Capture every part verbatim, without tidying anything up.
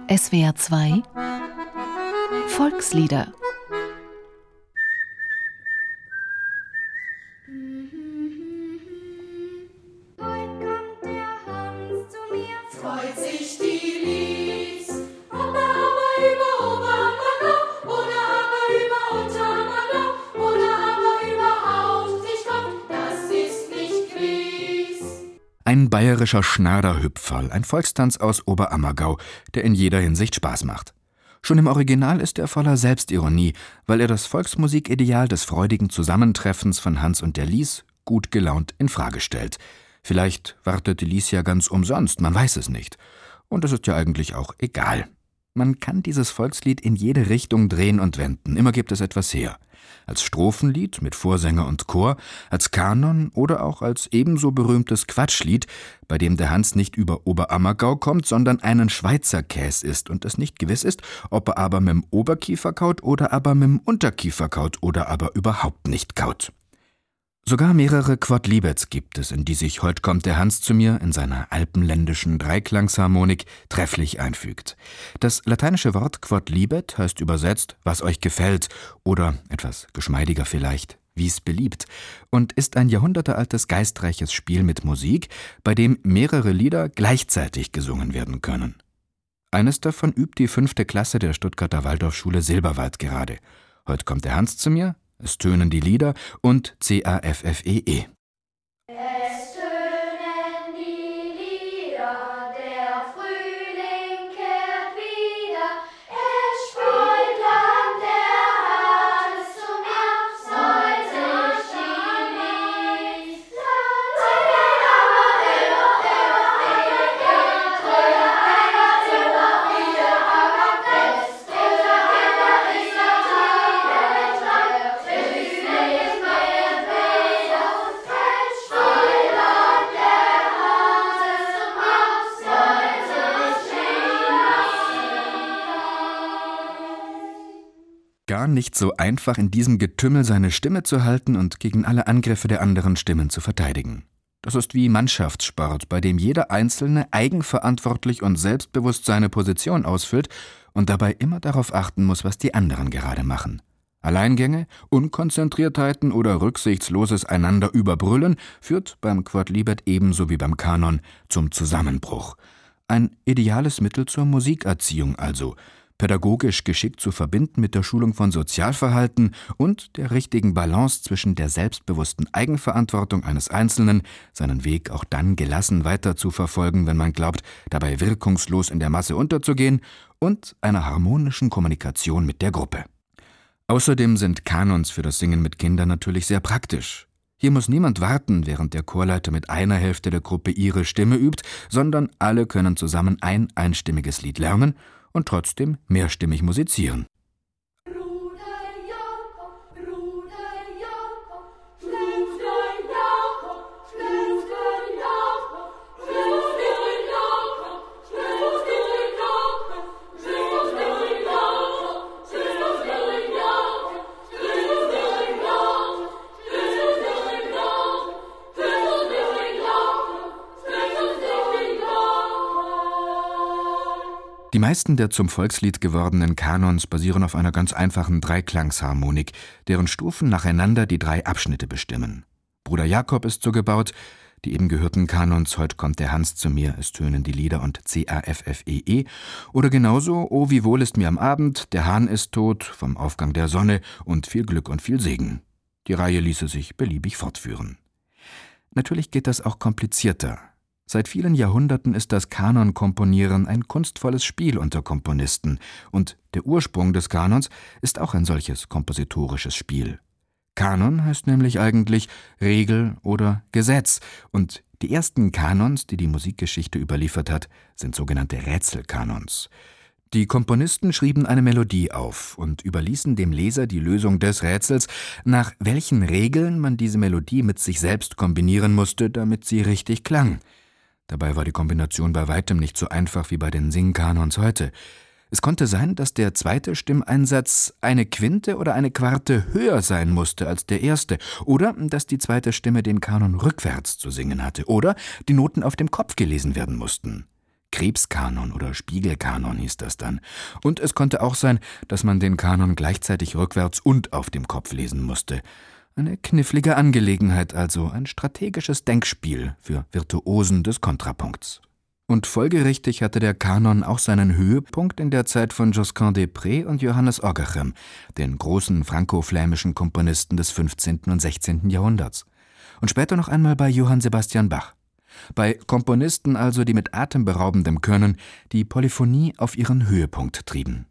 S W R zwei Volkslieder. Ein bayerischer Schnaderhüpferl, ein Volkstanz aus Oberammergau, der in jeder Hinsicht Spaß macht. Schon im Original ist er voller Selbstironie, weil er das Volksmusikideal des freudigen Zusammentreffens von Hans und der Lies gut gelaunt in Frage stellt. Vielleicht wartet die Lies ja ganz umsonst, man weiß es nicht. Und das ist ja eigentlich auch egal. Man kann dieses Volkslied in jede Richtung drehen und wenden, immer gibt es etwas her. Als Strophenlied mit Vorsänger und Chor, als Kanon oder auch als ebenso berühmtes Quatschlied, bei dem der Hans nicht über Oberammergau kommt, sondern einen Schweizer Käs isst und es nicht gewiss ist, ob er aber mit dem Oberkiefer kaut oder aber mit dem Unterkiefer kaut oder aber überhaupt nicht kaut. Sogar mehrere Quodlibets gibt es, in die sich Heut kommt der Hans zu mir in seiner alpenländischen Dreiklangsharmonik trefflich einfügt. Das lateinische Wort Quodlibet heißt übersetzt, was euch gefällt, oder etwas geschmeidiger vielleicht, wie's beliebt, und ist ein jahrhundertealtes geistreiches Spiel mit Musik, bei dem mehrere Lieder gleichzeitig gesungen werden können. Eines davon übt die fünfte Klasse der Stuttgarter Waldorfschule Silberwald gerade. Heut kommt der Hans zu mir, es tönen die Lieder und C A F F E E. Es tönen die Lieder, der Frühling kehrt wieder. Es streut Land, der Hades zum Abseits sich die Lies. Gar nicht so einfach, in diesem Getümmel seine Stimme zu halten und gegen alle Angriffe der anderen Stimmen zu verteidigen. Das ist wie Mannschaftssport, bei dem jeder Einzelne eigenverantwortlich und selbstbewusst seine Position ausfüllt und dabei immer darauf achten muss, was die anderen gerade machen. Alleingänge, Unkonzentriertheiten oder rücksichtsloses Einander überbrüllen führt beim Quodlibet ebenso wie beim Kanon zum Zusammenbruch. Ein ideales Mittel zur Musikerziehung also, pädagogisch geschickt zu verbinden mit der Schulung von Sozialverhalten und der richtigen Balance zwischen der selbstbewussten Eigenverantwortung eines Einzelnen, seinen Weg auch dann gelassen weiter zu verfolgen, wenn man glaubt, dabei wirkungslos in der Masse unterzugehen, und einer harmonischen Kommunikation mit der Gruppe. Außerdem sind Kanons für das Singen mit Kindern natürlich sehr praktisch. Hier muss niemand warten, während der Chorleiter mit einer Hälfte der Gruppe ihre Stimme übt, sondern alle können zusammen ein einstimmiges Lied lernen und trotzdem mehrstimmig musizieren. Die meisten der zum Volkslied gewordenen Kanons basieren auf einer ganz einfachen Dreiklangsharmonik, deren Stufen nacheinander die drei Abschnitte bestimmen. Bruder Jakob ist so gebaut, die eben gehörten Kanons Heut kommt der Hans zu mir, es tönen die Lieder und C A F F E E, oder genauso O wie wohl ist mir am Abend, der Hahn ist tot, vom Aufgang der Sonne und viel Glück und viel Segen. Die Reihe ließe sich beliebig fortführen. Natürlich geht das auch komplizierter. Seit vielen Jahrhunderten ist das Kanonkomponieren ein kunstvolles Spiel unter Komponisten, und der Ursprung des Kanons ist auch ein solches kompositorisches Spiel. Kanon heißt nämlich eigentlich Regel oder Gesetz, und die ersten Kanons, die die Musikgeschichte überliefert hat, sind sogenannte Rätselkanons. Die Komponisten schrieben eine Melodie auf und überließen dem Leser die Lösung des Rätsels, nach welchen Regeln man diese Melodie mit sich selbst kombinieren musste, damit sie richtig klang. Dabei war die Kombination bei weitem nicht so einfach wie bei den Singkanons heute. Es konnte sein, dass der zweite Stimmeinsatz eine Quinte oder eine Quarte höher sein musste als der erste, oder dass die zweite Stimme den Kanon rückwärts zu singen hatte, oder die Noten auf dem Kopf gelesen werden mussten. Krebskanon oder Spiegelkanon hieß das dann. Und es konnte auch sein, dass man den Kanon gleichzeitig rückwärts und auf dem Kopf lesen musste. Eine knifflige Angelegenheit also, ein strategisches Denkspiel für Virtuosen des Kontrapunkts. Und folgerichtig hatte der Kanon auch seinen Höhepunkt in der Zeit von Josquin des Près und Johannes Ogerchem, den großen franko-flämischen Komponisten des fünfzehnten und sechzehnten Jahrhunderts. Und später noch einmal bei Johann Sebastian Bach. Bei Komponisten also, die mit atemberaubendem Können die Polyphonie auf ihren Höhepunkt trieben.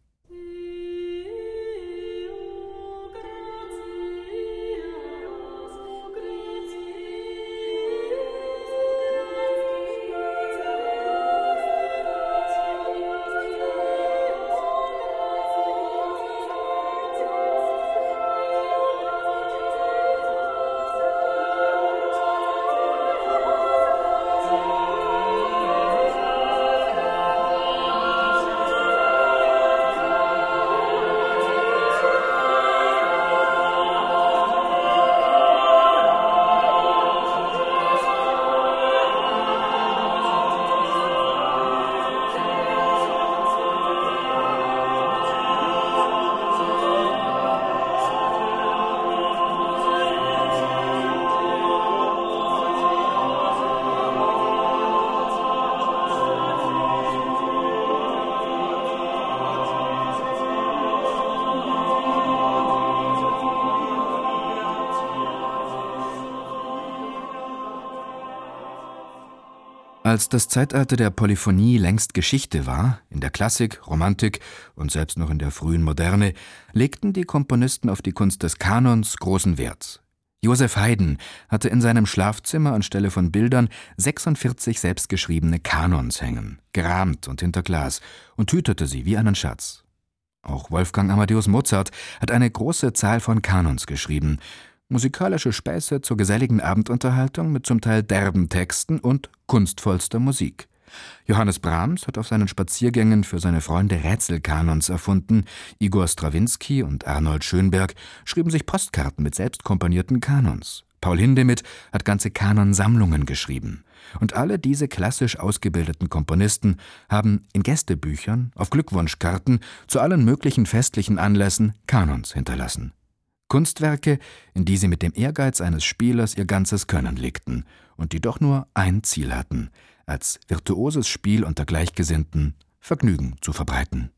Als das Zeitalter der Polyphonie längst Geschichte war, in der Klassik, Romantik und selbst noch in der frühen Moderne, legten die Komponisten auf die Kunst des Kanons großen Wert. Joseph Haydn hatte in seinem Schlafzimmer anstelle von Bildern sechsundvierzig selbstgeschriebene Kanons hängen, gerahmt und hinter Glas, und hütete sie wie einen Schatz. Auch Wolfgang Amadeus Mozart hat eine große Zahl von Kanons geschrieben, musikalische Späße zur geselligen Abendunterhaltung mit zum Teil derben Texten und kunstvollster Musik. Johannes Brahms hat auf seinen Spaziergängen für seine Freunde Rätselkanons erfunden, Igor Strawinski und Arnold Schönberg schrieben sich Postkarten mit selbstkomponierten Kanons. Paul Hindemith hat ganze Kanonsammlungen geschrieben. Und alle diese klassisch ausgebildeten Komponisten haben in Gästebüchern, auf Glückwunschkarten, zu allen möglichen festlichen Anlässen Kanons hinterlassen. Kunstwerke, in die sie mit dem Ehrgeiz eines Spielers ihr ganzes Können legten und die doch nur ein Ziel hatten, als virtuoses Spiel unter Gleichgesinnten Vergnügen zu verbreiten.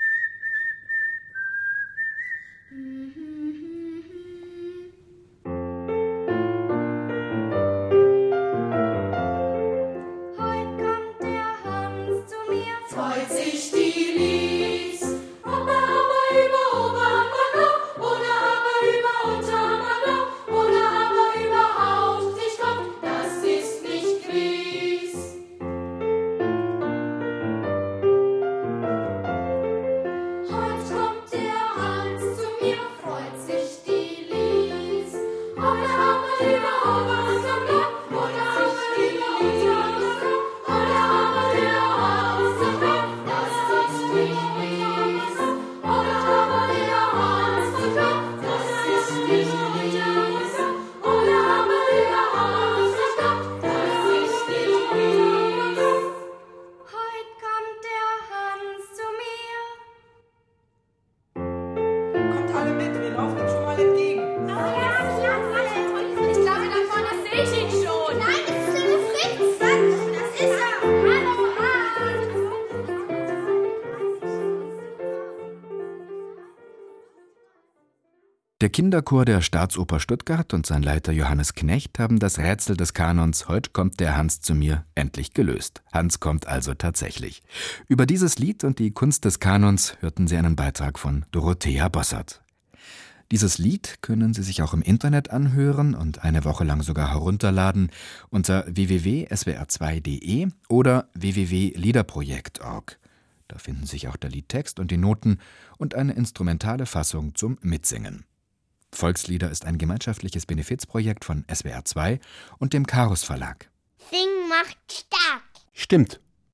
Der Kinderchor der Staatsoper Stuttgart und sein Leiter Johannes Knecht haben das Rätsel des Kanons »Heut kommt der Hans zu mir« endlich gelöst. Hans kommt also tatsächlich. Über dieses Lied und die Kunst des Kanons hörten Sie einen Beitrag von Dorothea Bossert. Dieses Lied können Sie sich auch im Internet anhören und eine Woche lang sogar herunterladen unter w w w punkt s w r zwei punkt d e oder w w w punkt liederprojekt punkt org. Da finden sich auch der Liedtext und die Noten und eine instrumentale Fassung zum Mitsingen. Volkslieder ist ein gemeinschaftliches Benefizprojekt von S W R zwei und dem Karus Verlag. Singen macht stark. Stimmt.